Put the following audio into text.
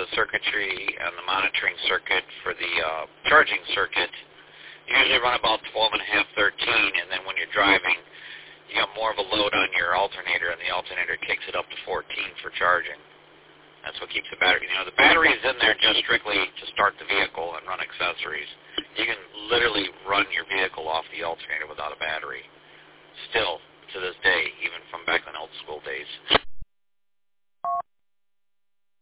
circuitry and the monitoring circuit for the charging circuit, you usually run about 12.5, 13, and then when you're driving, you got more of a load on your alternator, and the alternator takes it up to 14 for charging. That's what keeps the battery. The battery is in there just strictly to start the vehicle and run accessories. You can literally run your vehicle off the alternator without a battery. Still, to this day, even from back in old school days.